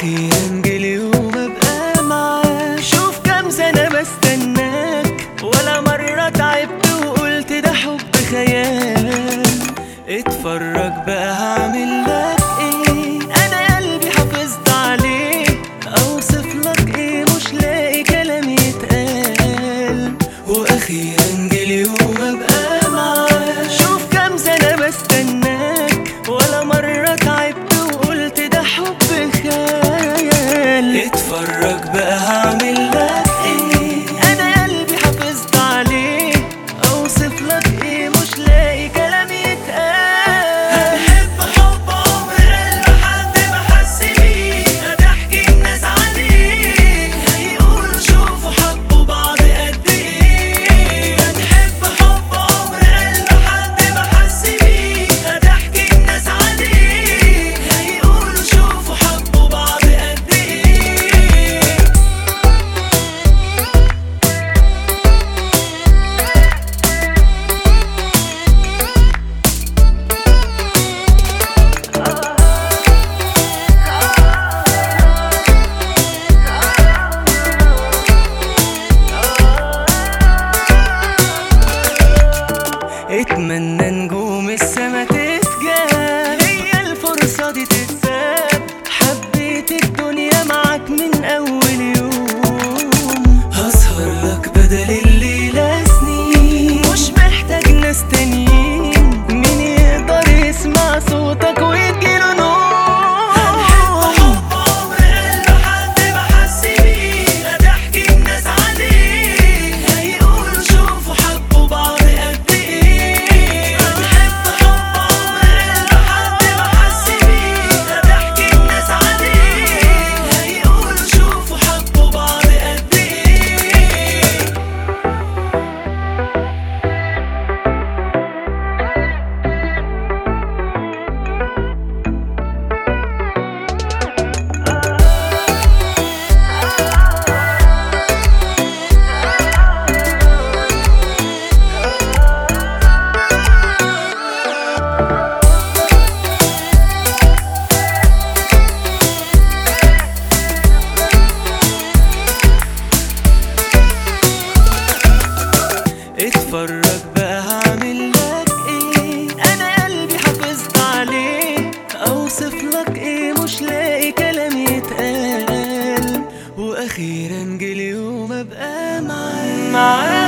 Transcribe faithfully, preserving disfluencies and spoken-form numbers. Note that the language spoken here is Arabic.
واخيرا جه اليوم ابقى معاك. شوف كام سنة بستناك، ولا مرة تعبت وقلت ده حب خيال. اتفرج بقى هعمل لك ايه، انا قلبي حافظت عليه، اوصف لك ايه مش لاقي كلام يتقال. واخيرا جه اليوم ابقى معاك. شوف كام سنة بستناك، ولا مرة تعبت وقلت ده حب خيال. اتفرج بقى هعمل لك ايه، انا قلبي حافظت عليه، اوصف لك ايه مش لاقي كلام يتقال. هتحب حب عمر قلب حد ما حس بيه، هتحكي الناس عليه هيقولوا شوفوا حبوا بعض قد ايه. هتحب حب عمر قلب حد ما حس بيه، هتحكي الناس عليه هيقولوا شوفوا حبوا بعض قد ايه. اتمنى نجوم السما تسجد، هي الفرصة دي تتساب. حبيت الدنيا معاك من اول يوم، هسهر لك بدل الليلة سنين، مش محتاج ناس تانيين. مين يقدر يسمع صوتك ويجيله نوم. هتحب حب عمر قلب حد ما حس بيه، هتحكي الناس عليه هيقولوا شوفوا حبوا بعض قد ايه. هتحب حب عمر قلب حد ما حس بيه، هتحكي الناس عليه هيقولوا شوفوا حبوا بعض قد ايه. اتفرج بقى هعمل لك ايه، انا قلبي حافظت عليه، اوصف لك ايه مش لاقي كلام يتقال. واخيرا جه اليوم ابقى معاك.